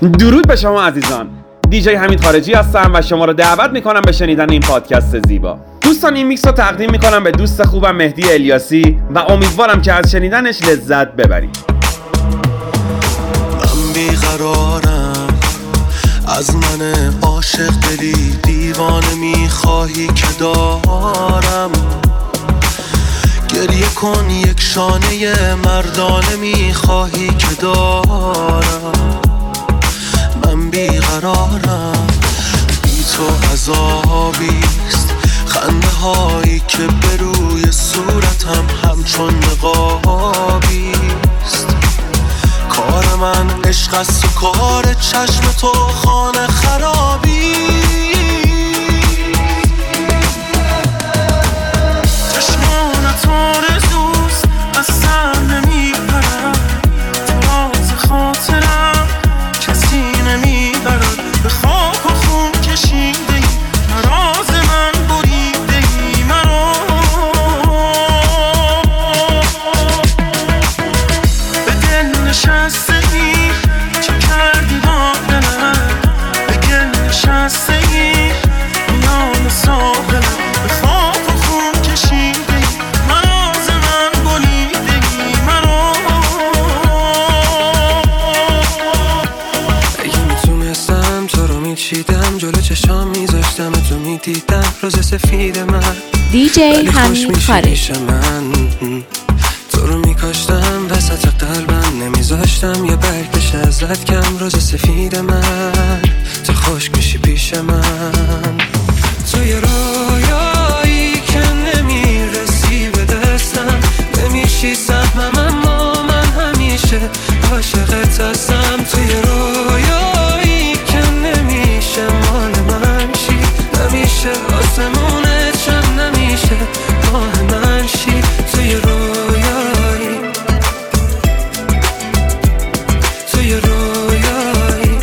درود به شما عزیزان، دیجی حمید خارجی هستم و شما رو دعوت میکنم به شنیدن این پادکست زیبا. دوستان، این میکس رو تقدیم میکنم به دوست خوبم مهدی الیاسی و امیدوارم که از شنیدنش لذت ببرید. من بیقرارم، از من عاشق دلی دیوانه میخواهی که دارم. گریه کن یک شانه مردانه میخواهی که دارم. من بیقرارم، بی تو عذابیست، خنده هایی که به روی صورتم همچون نقابیست. کار من عشق است و کار چشم تو خانه خرابی. چشمانت آرزوست، از سر نمیپرم، تو راز خاطرم کسی نمیبرد. به خاک و خون کشیده ای، راز من بریده ای مرا. به دل نشسته ای، چه کردی با دلم؟ به گل نشسته ای، میان ساحلم. به خاک و خون کشیده ای، راز من بریده ای مرا. اگه میتونستم تو رو میچیدم، جلو چشام میذاشتم تو میدیدم روز سفید من. دیجی حمید خارجی. من تو رو میکاشتم وسط قلبم، نمیذاشتم یه برگ بشه ازت کم. روز سفید من، تو خشک میشی پیش من. تو یه رویایی که نمیرسی به دستم، نمیشی سهمم اما من همیشه عاشقت هستم. تو یه رویایی که نمیشه مال من شی، نمیشه آسمونت شم، نمیشه ماه من شی. تو یه رویایی، تو یه رویایی.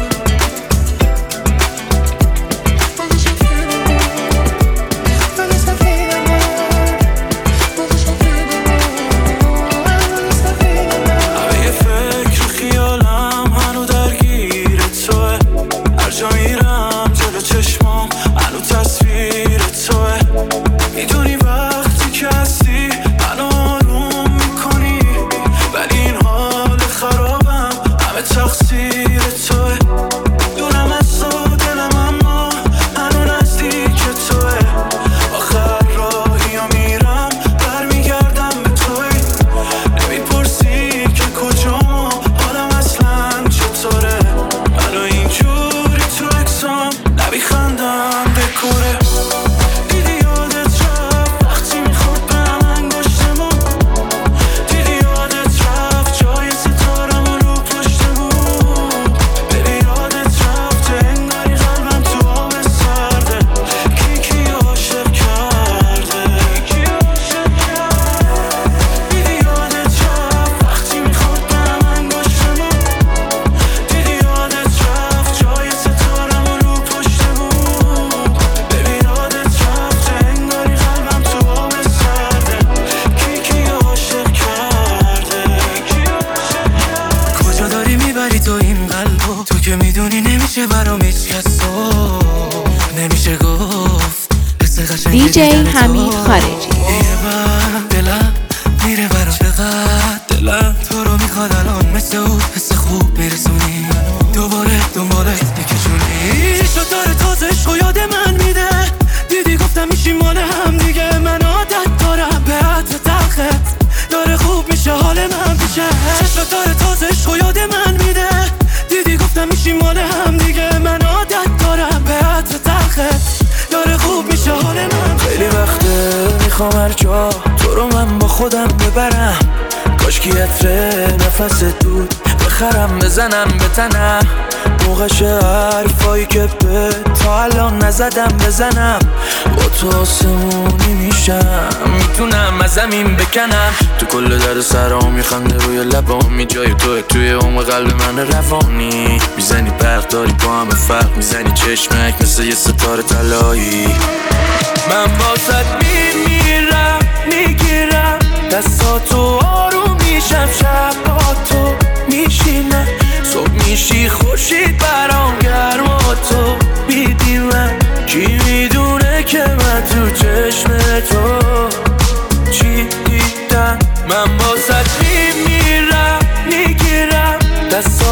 همه یه فکر خیالم هنو درگیر توه، هر جا میرم جلو چشمام هنو تصویر توه. میدونی وقتی که هستی منو آروم میکنی، ولی این حال خرابم همه تقصیر توه. دورم از تو دلم اما هنو نزدیک توه. آخر راهی ها میرم برمیگردم به توی. نمیپرسی که کجام، حالم اصلا چطوره. منو اینجوری تو اکسام نمیخندم بکره. دیدی یادت رفت وقتی میخورد به هم انگشتمون، دیدی یادت رفت جای ستارمون رو پشتمون. بری یادت رفت انگاری قلبم تو آب سرده. کی عاشق کرده، دیدی یادت رفت وقتی میخورد به هم انگشتمون، دیدی یادت رفت جای ستارمون رو پشتمون. بری یادت رفت انگاری قلبم تو آب سرده. کی عاشق کرده. کجا داری میبری تو این قلبو؟ تو که میدونی نمیشه برام هیچ کس رو نمیشه گفت. دیجی حمید خارجی. دلم میره برا، چقدر دلم تو رو میخواد الان، مثل اون حس خوب میرسونی دوباره دنبالت میکشونی. شطار تازه عشق و یاد من میده، دیدی گفتم میشی مال هم دیگه. من عادت دارم به عطر تلخت، داره خوب میشه حال من پیشه. شطار تازه عشق و یاد من میده، دیدی گفتم میشی مال هم دیگه. من عادت دارم به عطر تلخت، داره خوب میشه حال من. خیلی وقته میخوام هر جا تو رو من با خودم ببرم، کاش که عطر نفس دود بخرم بزنم به تنم. موقعش حرفایی که به تا الان نزدم بزنم. با تو آسمونی میشم، میتونم از زمین بکنم. تو کل در سرام میخنده روی لبام، جای توی عمق قلب من روانی. میزنی برق داری با همه فرق، میزنی چشمک مثل یه ستاره طلایی. من باست میمیرم، میگیرم دستاتو، آروم میشم، شب با تو میشینم. صبح میشی خورشید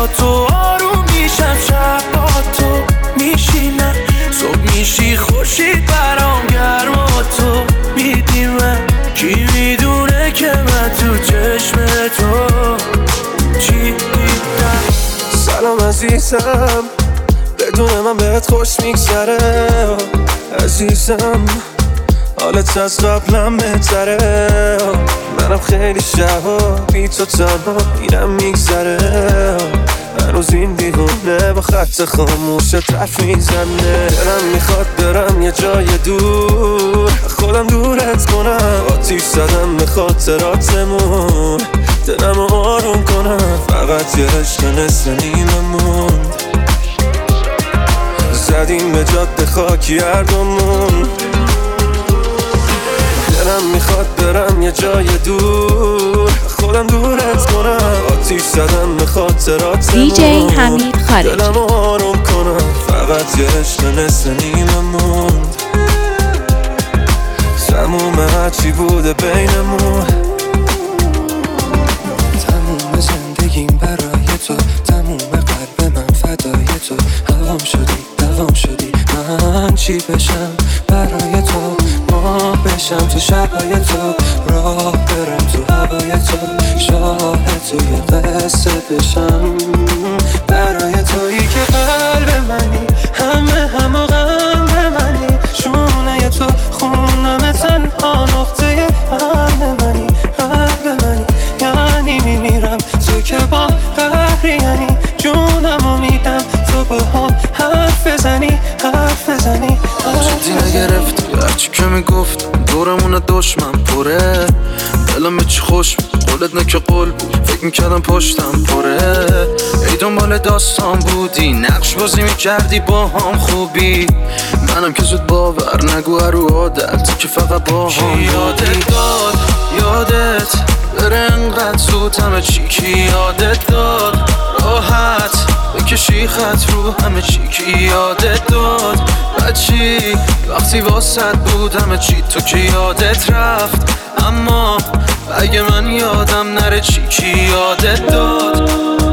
با تو آروم میشم، شب با تو میشینم، صبح میشی خورشید برام گرما تو میدی من. کی میدونه که من تو چشم تو چی دیدم. سلام عزیزم، بدون من بهت خوش میگذره عزیزم، حالت از قبلم بهتره. منم خیلی شبا بی تو تنها میرم میگذره، هنوز این دیوونه با خط خاموشت حرف میزنه. دلم میخواد برم یه جای دور، خودم دورت کنم، آتیش زدم به خاطراتمون، دلم آروم کنم. فقط یه عشق نصف نیمه موند، زدیم به جاده خاکی هردومون. دلم میخواد برم یه جای دور، خودم دورت کنم، آتیش زدم به خاطراتمون، DJ حمید خارجی. دلم آروم کنم. فقط یه عشق نصف نیمه موند، تموم هرچی بوده بینمون. تموم زندگیم برای تو، تموم قلب من فدای تو. هوام شدی دوام شدی، من چی بشم برای تو؟ ما بشم تو شبای تو، راه برم تو هوای تو، شاهد توی قصه بشم برای تویی که قلب منی، همه غم منی، شونه تو خونم تنها نقطه حل منی، قلب منی یعنی میمیرم تو که با قهری، یعنی جونمو میدم تو با هم حرف بزنی. جدی نگرفتی هرچی که میگفت، دورمون دشمن پره، دلم به چی خوش قولت نه که قول بود، فکر میکردم پشتم پره. ای دنبال داستان بودی، نقش بازی میکردی با هم خوبی، منم که زود باور نگو رو عادت تو که فقط با هم یادت داد، یادت بره انقدر زود همه چی کی یادت داد، راحت بکشی خط رو همه چی کی یادت داد. بچی وقتی واسط بود همه چی تو که یادت رفت، اما اگه من یادم نره چی کی یادت داد.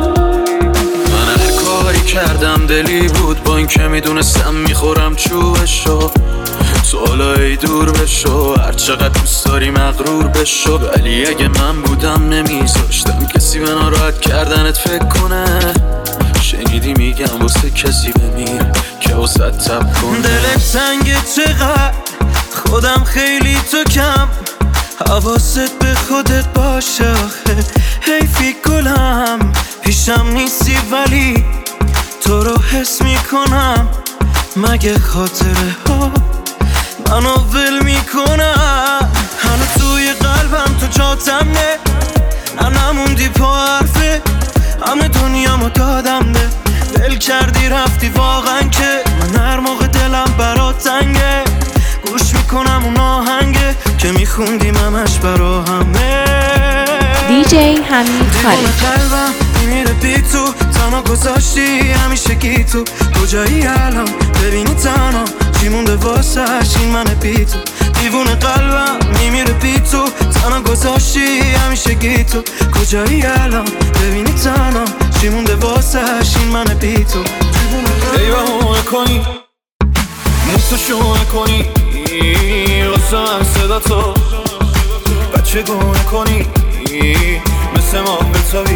من هر کاری کردم دلی بود، با این که میدونستم میخورم چوبشو، تو حالا ای دور بشو، هر چقدر دوست داری مغرور بشو، ولی اگه من بودم نمیذاشتم کسی به ناراحت کردنت فکر کنه. شنیدی میگم واسه کسی بمیر که واسه تب کنه. دلت تنگه چقدر، خودم خیلی تو کم، حواست به خودت باشه آخه حیفی گلم، پیشم نیستی ولی تو رو حس میکنم، مگه خاطره ها منو ول میکنم. هنو توی قلبم تو جاتم نه نموندی پا حرفه، همه دنیامو دادم ده، دل کردی رفتی واقعا که من هر موقع دلم برات تنگه، گوش میکنم اون آهنگه که میخوندیم همش برا همه. DJ حمید خارجی. قلبم میمیره بی تو، تنها گذاشتی همیشه گی تو، کجایی الان ببینی تنها چی مونده واسش این من بی تو. دیوونه قلبم میمیره بی تو، تنها گذاشتی همیشه گی تو، کجایی الان ببینی تنها چی مونده واسش این من بی تو. ای بهونه کنی موسو شونه کنی واسه من صدا تو، بچه گونه کنی مثل ما بتابی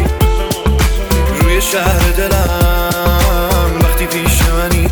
روی شهر دلم، وقتی پیش منی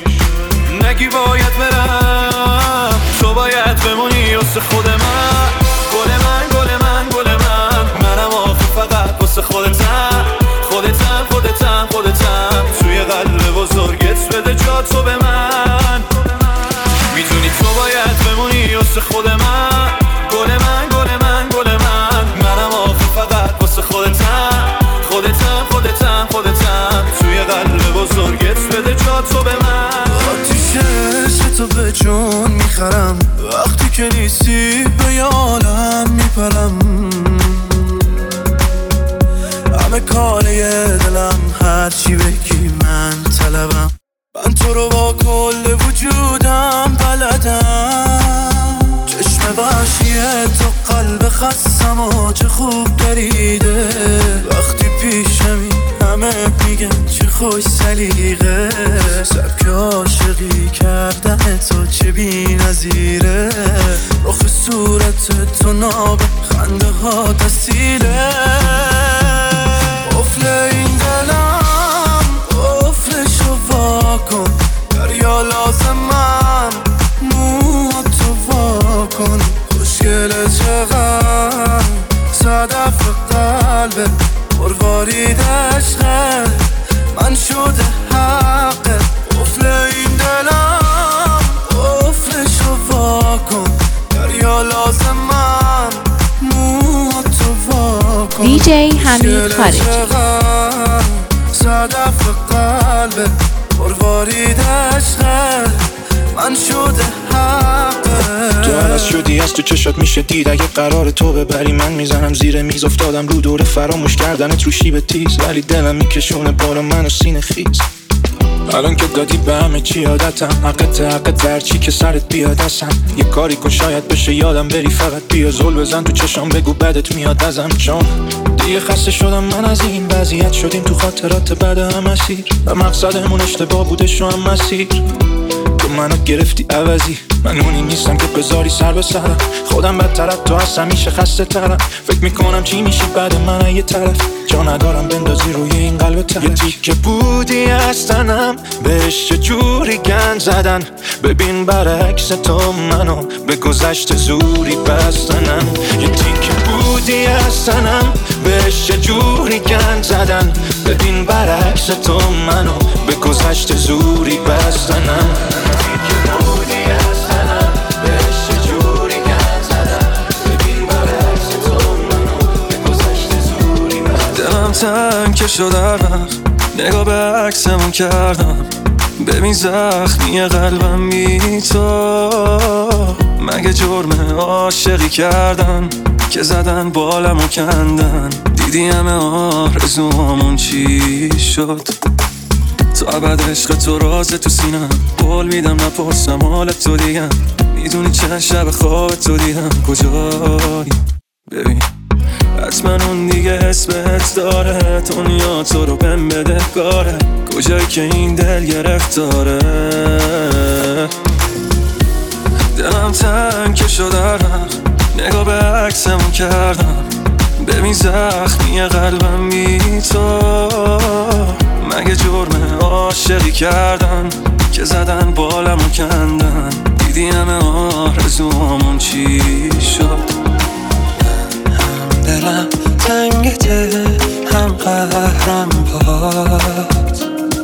نگی باید برم، تو باید بمونی واسه خود من. گل من گل من گل من، منم آخه فقط واسه خودتم، خودتم خودتم خودتم، توی قلب بزرگت بده جا تو به من، میدونی تو باید بمونی واسه خود من. گل من گل من گل من، منم آخه فقط واسه خودتم، خودتم خودتم خودتم، توی قلب بزرگت بده جا تو به من. آتیش عشق تو به جون میخرم، وقتی که نیستی به یه عالم میپرم، همه کاره دلم هرچی بگی من طلبم، من تو رو با کل وجودم بلدم، چشم وحشیه تو قلب خستم و چه خوب دریده، وقتی پیشمی همه خوش سلیقه، سبک عاشقی کردن تو چه بی نظیره. رخ صورت تو ناب، خنده ها تسیله. قفل این دلم قفلشو واکن، دریا لازمم موها تو واکن. خوشگله چقدر صدف قلبه، مروارید عشقه من شده حقه. قفل این دلم قفلشو واکن، دریا لازمم موها تو واکن. دیجی حمید خارجی. صدف قلبه مروارید عشقه من شده حقه. تو عوض شدی از تو چشات میشه دید، اگه قرار تو ببری من میزنم زیر میز. افتادم رو دور فراموش کردنت رو شیب تیز، ولی دلم میکشونه بالا منو سینه خیز. الان که دادی به همه چی عادتم، حقت برچی که سرت بیاد ازم. یه کاری کن شاید بشه یادم بری، فقط بیا زل بزن تو چشام بگو بدت میاد ازم. چون دیگه خسته شدم من از این وضعیت، شدیم تو خاطرات بعد هم اسیر و مقصدمون اشتباه بودش و هم مسیر. تو منو گرفتی عوضی، من اونی نیستم که بذاری سر به سرم. خودم بدتر از تو هست، همیشه خسته ترم. فکر میکنم چی میشی بعد من یه طرف، جا ندارم بندازی روی این قلب ترش. یه تیکه بودی از تنم، بهش چه جوری گند زدن. ببین برعکس تو منو به گذشته زوری بستنم. یه تیکه بودی از تنم، بهش چه جوری گند زدن. ببین برعکس تو منو به گذشته زوری بستنم. تنگ که شد هر وقت نگاه به عکسمون کردم. ببین زخمی قلبم بی تو، مگه جرم عاشقی کردن که زدن بالمو کندن. دیدی همه آرزوامون چی شد، تو ابد عشق تو راز تو سینم. قول میدم نپرسم حالت تو دیگم، میدونی چند شب خواب تو دیدم کجایی. ببین حتما اون دیگه اسمت داره، دنیا تو رو بهم بده کاره. کجایی که این دل گرفتاره، دلم تنگ که شد هر وقت نگاه به عکسمون کردم. ببین زخمی قلبم بی تو، مگه جرم عاشقی کردن که زدن بالمو کندن. دیدی همه آرزوامون چی شد. دلم تنگته هم قهرم باد،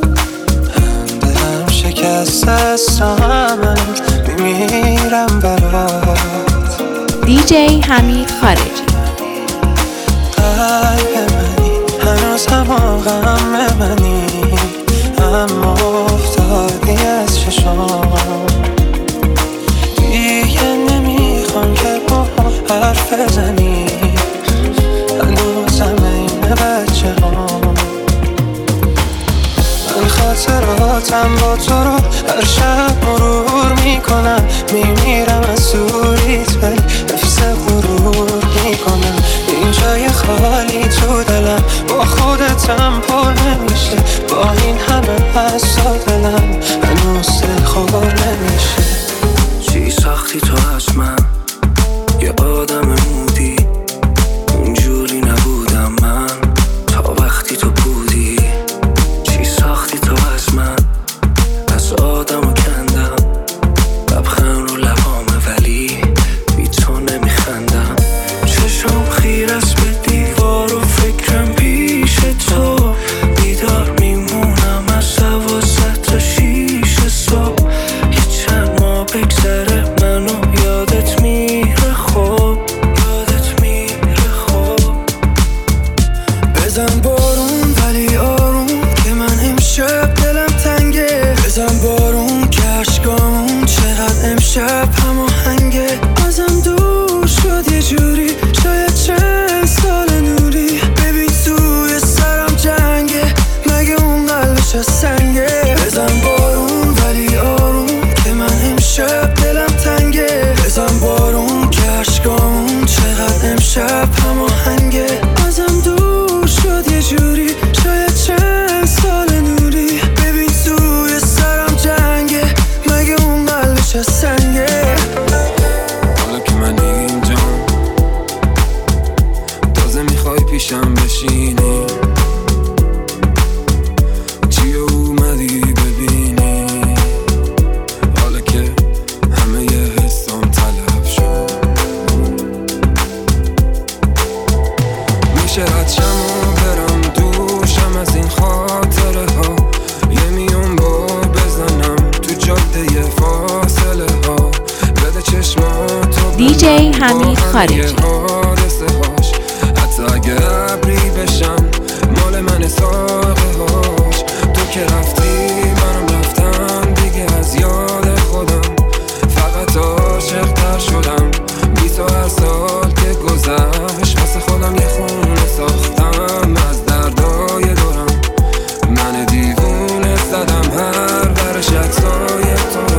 دلم شکست است همه میمیرم برات. دیجی حمید خارجی. قلب منی هنوز هم غم منی، اما افتادی از چشام. دیگه نمیخوام که با حرف بزنی، هنوزم این بچه ها. من خاطراتم با تو رو هر شب مرور میکنم. میمیرم از دوریت ولی حفظ غرور میکنم. این جای خالی تو دلم با خودتم پر نمیشه. با این همه حسا دلم هنوز دلخور نمیشه. چی ساختی تو از من، یه آدم مودی. اونجوری نبودم من تا وقتی تو بودی. چی ساختی تو از من، از آدمو کندم. لبخند رو لبامه ولی بی تو نمیخندم. چشم خیر است به دیوار و فکرم پیش تو. بیدار میمونم از 12 تا 6 صبح. یه چند ماه بگذره منو یادت میره خوب، یادت میره خوب. بزن بارون ولی آروم که من امشب دلم تنگه. بزن بارون که عشقامون چقدر امشب هماهنگه. ازم دور شد یه جوری، شاید چند سال نوری. ببین توی سرم جنگه، مگه اون قلبش از سنگه. بزن بارون ولی آروم که من امشب دلم تنگه. بزن بارون که عشقامون چقدر امشب هماهنگه. ازم دور شد یه جوری، شاید حمید خارجی. حتی اگه ابری بشم مال من ساقه هاش. تو که رفتی منم رفتم دیگه از یاد خودم، فقط عاشق تر شدم. 20 سال که گذشت واسه خودم یه خونه ساختم از دردای دورم. من دیوونه زدم هر برش عکسای تو.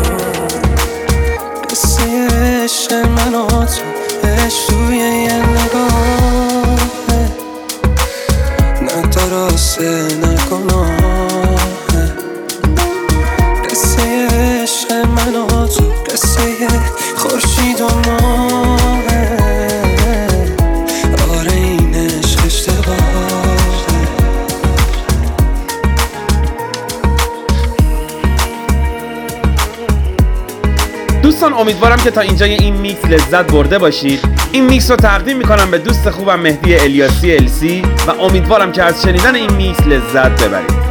قصه عشق من و تو عشق توی یه نگاهه، نه درسته نه گناهه. قصه عشق من و تو قصه خورشید و ماهه. آره این عشق اشتباهه. دوستان امیدوارم که تا اینجای این میکس لذت برده باشید. این میکس رو تقدیم میکنم به دوست خوبم مهدی الیاسی السی و امیدوارم که از شنیدن این میکس لذت ببرید.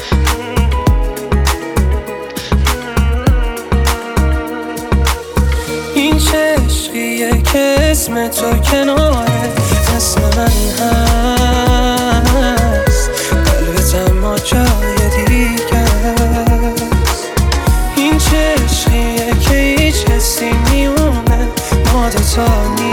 این چه عشقیه که اسم تو کناره اسم من هست، قلبت اما جای دیگه است. این چه عشقیه که هیچ حسی میونه ما دوتا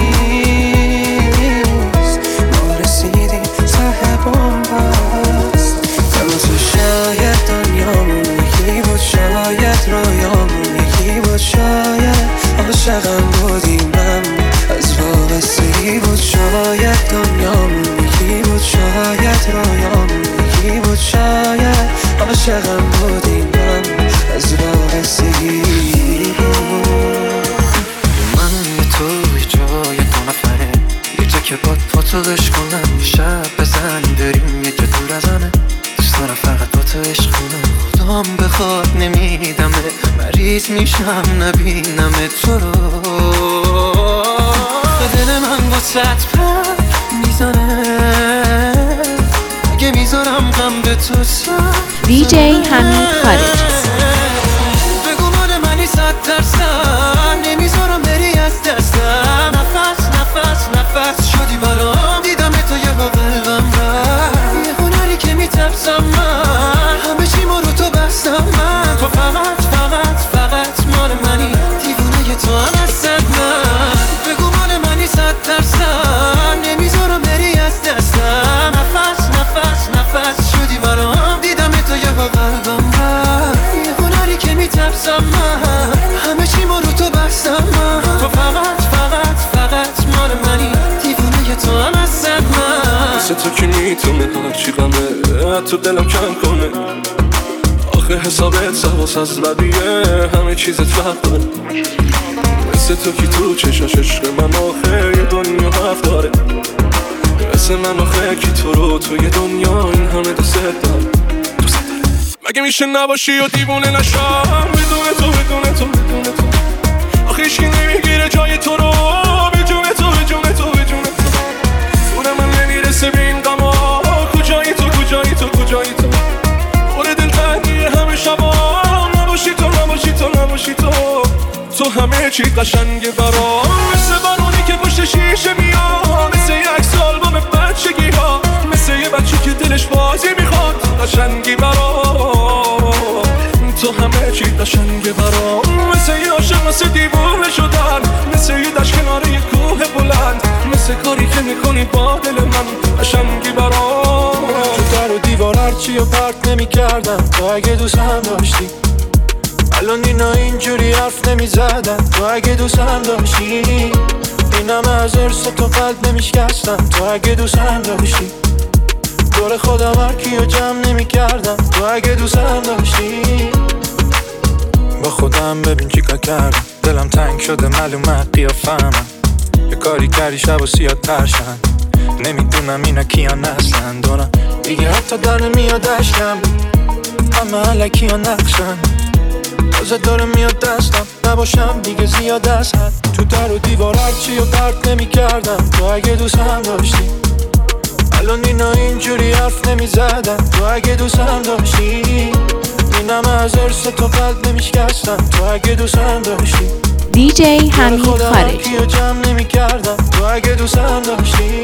نیست. ما رسیدیم ته بومبست، اما تو شاید دنیامون یکی بود، شاید رویامون یکی بود، شاید عاشقم بودی من از وابستگی بود. شاید دنیامون یکی بود، شاید رویامون یکی بود، شاید عاشقم بودی من از وابستگی بود. من یه تو یه جای دو نفره، یه جا که باد پاتوش کنم، شب بزنیم بریم یه جا دور از همه. دوست دارم فقط با تو عشق کنم، خدام بخواد نمیدمه، مریض میشم نبینم تو رو. به دل من با ست پر میزنه، اگه میذارم غم به تو سر. DJ حمید خارجی. بگو مال منی 100%، نمیذارم بری از دستم. نفس نفس نفس شدی برام، دیدم تو یه با قلبم رفت. یه هنری که میترسم من، همه چی ما رو تو بستم من. تو فقط فقط فقط مال منی، دیوونه تو هم هستم من. بگو مال منی 100%، نمیذارم بری از دستم. نفس نفس نفس شدی برام، دیدم تو یه با قلبم رفت. یه هنری که میترسم من، همه چی ما رو تو بستم من. تو فقط فقط فقط مال منی، دیوونه تو هم هستم من. مثل تو که میتونه هرچی غمه تو دلم کم کنه. آخه حسابت سواس از بدیه، همه چیزت فرق داره. مثل تو که تو چشاش عشق من آخه یه دنیا حرف داره. مثل من آخه کی تو رو توی دنیا این همه دوست داره. مگه میشه نباشی و دیوونه نشم بدون تو بدون تو بدون تو. آخه هیچکی نمیگیره جای تو رو، بدون تو بدون تو بدون تو. دور من نمیرسه به این غما، کجایی تو کجایی تو کجایی تو. پر دل تنگیه همه شبا، نباشی تو نباشی تو نباشی تو. تو همه چی قشنگه برام، مثل بارونی که پشت شیشه میاد، مثل یک سال با بچگی ها، مثل یه بچه که دلش بازی میخواد. قشنگی برام، تو همه چی قشنگه برام. مثل یه عاشق مثل دیوونه شدن، مثل یه دشت کنار یه کوه بلند، مثل کاری که میکنی با دل من. قشنگی برام، تو در و دیوار هرچی و پرت نمی کردم تو اگه دوست هم داشتی. الان اینا اینجوری حرف نمی زدن تو اگه دوست هم داشتی. اینم از ارث تو قلب نمیشکستم تو اگه دوست هم داشتی. دور خودم هر کیو جمع نمی کردم تو اگه دوست هم داشتی. با خودم ببین چی کار کردم، دلم تنگ شده معلومه قیافه‌ام. یه کاری کردی شب و سیاه ترشن، نمیدونم اینا کیان اصلا. دونم دیگه حتی در نمیاد اشکم، همه علکی ها نقشن. تازه داره میاد دستم، نباشم دیگه زیاد از حد. تو در و دیوار هرچی و پرت نمی کردم تو اگه دوست هم داشتی. الان اینا اینجوری حرف نمی زدن تو اگه دوست هم داشتی. اینم از ارث تو قلب نمیشکستم تو اگه دوست هم داشتی. دیجی حمید خارجی. کیو جمع نمی کردم تو اگه دوستم داشتی.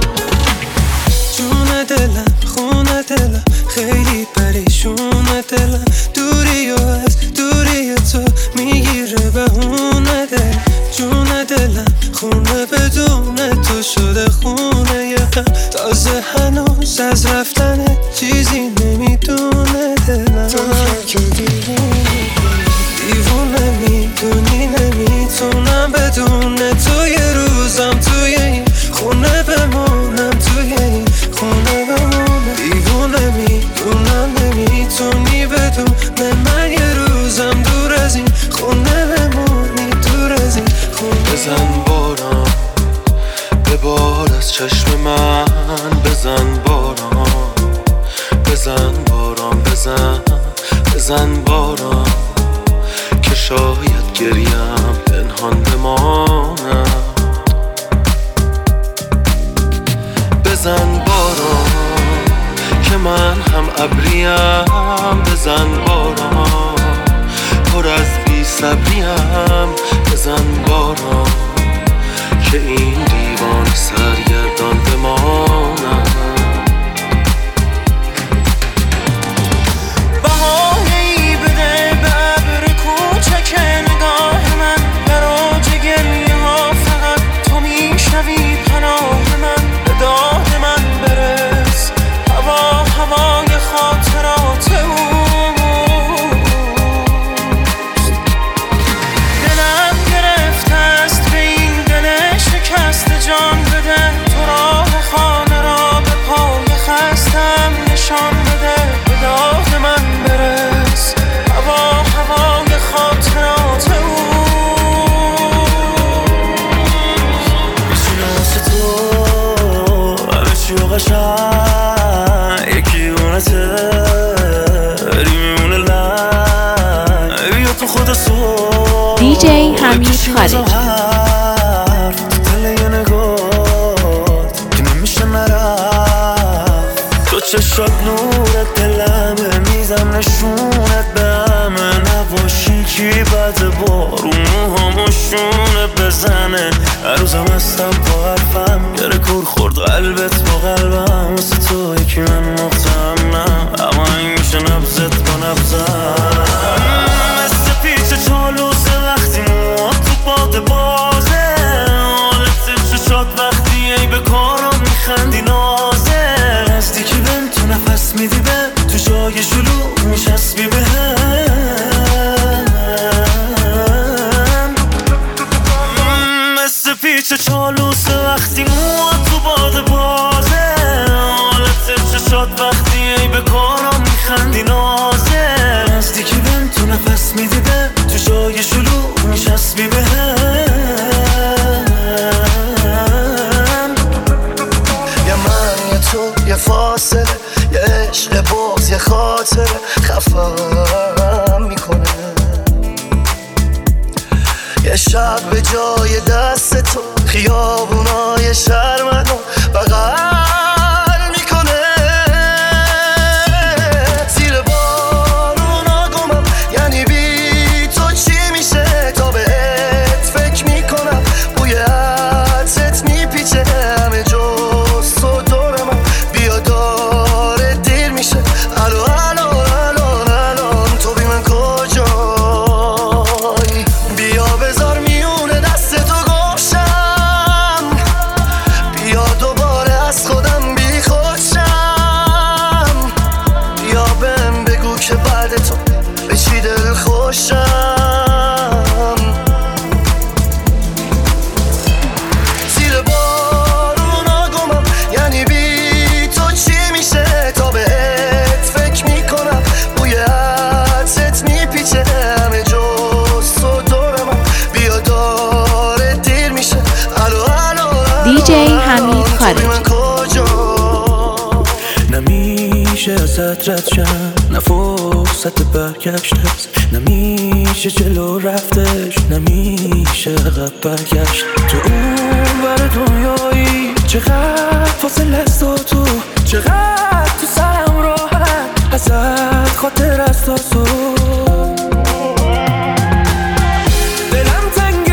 جون دلم خونه دلم خیلی پریشونه دلم، دوری و از دوری تو میگیره بهونه دلم. جون دلم خونه بدون تو شده خونه یه غم، تازه هنوز از رفتن چیزی نمیدونه دلم. تو که دیوونه میدونی نمیتونم بدون تو یه روزم توی این خونه بمونم، توی این خونه بمونم. دیوونه میدونم نمیتونی بدون من یه روزم دور از این خونه بمونی، دور از این خونه. بزن باران ببار از چشم من، بزن باران بزن باران بزن باران که شاید گریم پنهان بمانم. بزن باران که من هم ابریم، بزن باران پر از بی صبریم. بزن باران که این دیوان سرگردان بمانم. بهانه‌ای بده به ابر کوچک نگاه من، در اوج گریه ها فقط تو میشنوی پناه من. به داد من برس هوای خاطرات اوست. دلم گرفته است به این دل شکست، جان بده تو راه خانه را به پای خستم نشان بده. به داد من برس هوای خاطرات اوست. شناس تو همه چی و قشنگ یکی اونته میمونه لنگ. بیا تو خود صبح دیجی حمید خارجی. تو دل یه نگات که نمیشه نرفت. تو چشات نورت دلمه، میزم نشونت به همه. نباشی کی بد بارون موهامو شونه بزنه. هر روزم هستم با حرفم، گره کور خورد قلبت با قلبم. واسه تو یکی من مختمم، اما این میشه نبزت با نبزم. مثل پیچ چالوسه وقتی موات تو باد بازه، حالت چشات وقتی ای به کارم میخندی نازه. نزدیکی بهم تو نفس میدی بهم، تو جای شلوغ میشسبی بهم. مثل پیچ چالوسه وقتی موات تو باد بازه، حالت چشات وقتی ای به کارم میخندی نازه. نزدیکی بهم تو نفس میدی بهم، تو جای شلوغ میشسبی بهم. یه من یه تو یه فاصله، یه عشق بغض یه خاطره خفم میکنه. یه شب به جای دست تو خیابونای شهر منو بغل میکنه. زیر بارونا گمم یعنی بی تو چی میشه، تا بهت فکر میکنم بوی عطرت میپیچه همه جز تو دور من. بیا داره دیر میشه الان تو بی من کجایی. بیا بذار میونه دست تو گمشم، بیا دوباره از خودم بی خودشم. بیا بهم بگو که بعد تو به چی دل خوشم. زیر بارونا گمم یعنی بی تو چی میشه، تا بهت فکر میکنم بوی عطرت میپیچه همه جز تو دور من. بیا داره دیر میشه دیجی حمید خارجی. نمیشه ازت رد شم، نه فرصت برگشت هست، نمیشه جلو رفتش، نمیشه عقب برگشت. تو اون بر دنیایی چقدر فاصله است و تو چقدر تو سرم راحت ازت خاطر است و تو. دلم تنگ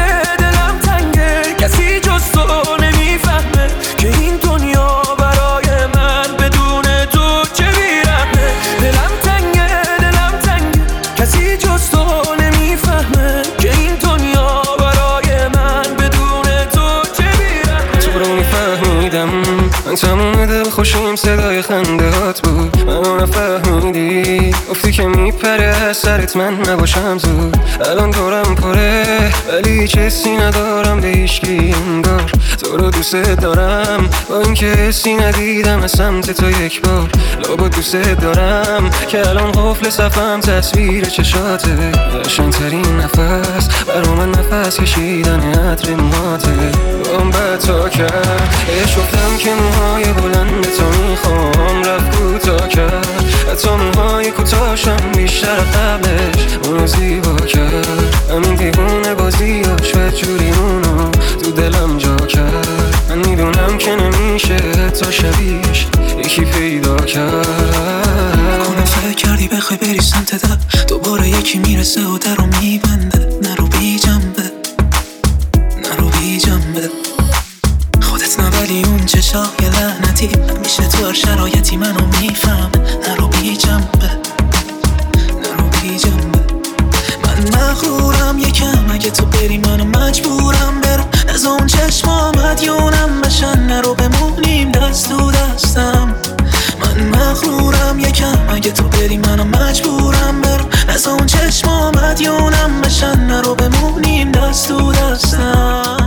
چشمام صدای خندهات بود، منو نفهمیدی، گفتی که میپره سرت من نباشم زود. الان دورم پره ولی چیزی ندارم به هیچکی انگار. تو رو دوست دارم با اینکه حسی ندیدم از سمت تو یک بار. لابد دوست دارم که الان قفل صفم تصویر چشاته. قشنگ‌ترین نفس برا من نفس کشیدن عطر موهاته. بام بد تا کرد شفتم که موهای بلند تو میخوام، رفت کوتاه کرد حتی موهای کوتاهشم بیشتر قبلش اونو زیبا کرد. همین دیوونه بازیاش و جوریمونو تو دلم جا کرد. من میدونم که نمیشه تا شبیهش یکی پیدا کرد. کنم فکر کردی بخوای بری سمت در، دوباره یکی میرسه و در رو میبنده. نرو بی جنبه، نرو بی جنبه، خودت نبلی اون چشای لعنتی همیشه تو هر شرایطی منو میفهم. نرو بی جنبه، نرو بی جنبه، من مغرورم یکم اگه تو بری منو مجبورم برم. از اون چشمام مدیونم بشن، نرو بمونیم دست تو دستم. من مغرورم یکم اگه تو بری منو مجبورم برم. از اون چشمام مدیونم بشن، نرو بمونیم دست تو دستم.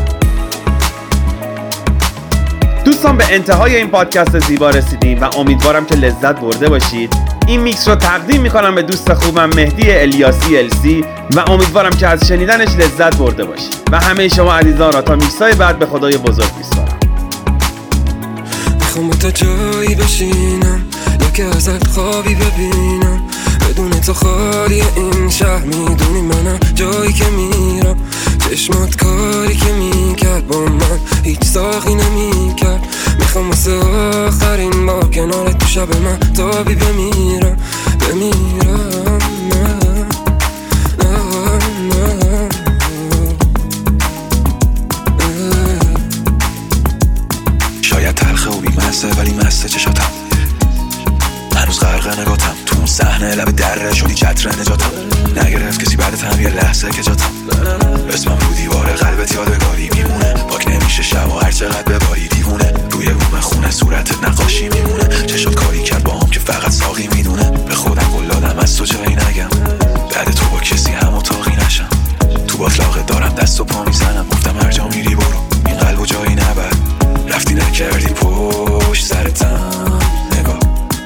دوستان به انتهای این پادکست زیبا رسیدیم و امیدوارم که لذت برده باشید. این میکس رو تقدیم میکنم به دوست خوبم مهدی الیاسی السی و امیدوارم که از شنیدنش لذت برده باشید و همه شما عزیزان را تا میکس‌های بعد به خدای بزرگ میسپارم. میخوام با تو جایی بشینم یا که ازت خوابی ببینم، بدون تو خالی این شهر. میدونی منم جایی که میرم، چشمات کاری که میکرد با من هیچ ساقی نمیکرد. میخوام واسه آخرین بار کنارت تو شب من تابی بمیرم بمیرم. شاید تلخه و بیمسته ولی مسته چشاتم، هنوز غرق نگاتم تو اون صحنه لب دره شدی چتر نجاتم. نگرفت کسی بعدت هم یه لحظه که جاتم، اسمم رو دیوار قلبت یادگاری میمونه. پاک نمیشه شب و هر چقدر بباری دیوونه، روی بوم خونه صورتت نقاشی میمونه. چشات کاری کرد با هم که فقط ساقی میدونه. به خودم قول دادم از تو جایی نگم، بعد تو با کسی هم اتاقی نشم. تو باطلاقت دارم دست و پا میزنم، گفتم هر جا میری برو این قلب و جایی نبر. رفتی نکردی پشت سرتم نگاه،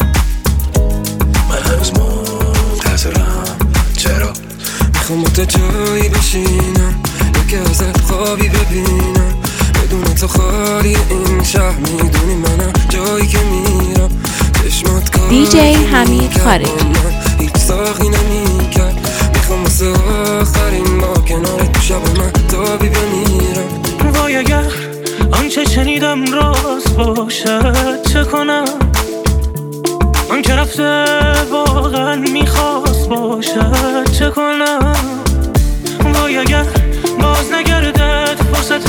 من هنوز منتظرم. چرا؟ میخوام با تو جایی بشینم یا که ازت خوابی ببینم، بدون تو خالی این شهر. میدونی منم جایی که میرم، چشمات کاری DJ حمید خارجی. هیچ ساقی نمیکرد. میخوام واسه آخرین بار کنارت تو شب من تابی بمیرم. وای اگر آنچه شنیدم راست باشد چه کنم؟ آن که رفته واقعا میخواست باشد چه کنم؟ وای اگر باز نگردد فرصت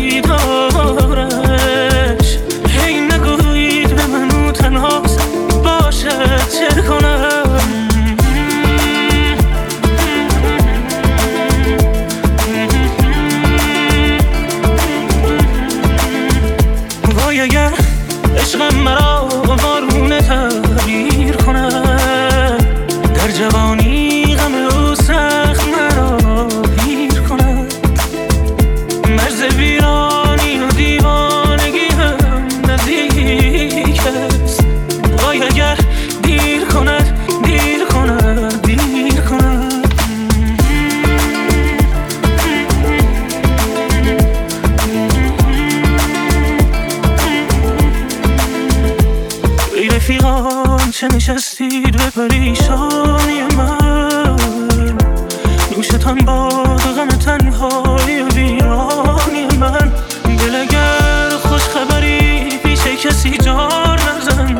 دیدارش، هی نگویید به منو تنهاست باشد چه کنم؟ وای اگر عشقم مرا بارونه تغییر کنه، در جوانی غم او سخت مرا پیر کنه. مرز ویرانی و دیوانگی هم نزدیک است. وای اگر دیر کند دیر کند دیر کند. ای رفیقان چه نشستید به پریشانی من، نوشتان باد غم تنهای ویرانی من. دل اگر خوش خبری پیش کسی جار نزن،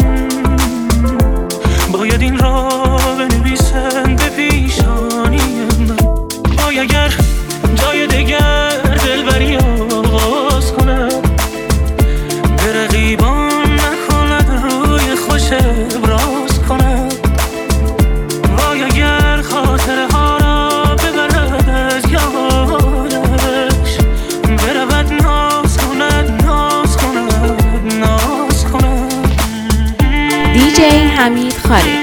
باید این را بنویسن به پیشانی من. وای اگر جای دگر دلبری آغاز کنم، به رقیبان خوش ابراز کنم. وای اگر خاطره ها را ببرد از یادش، برود ناز کند ناز کند ناز کند. خارج.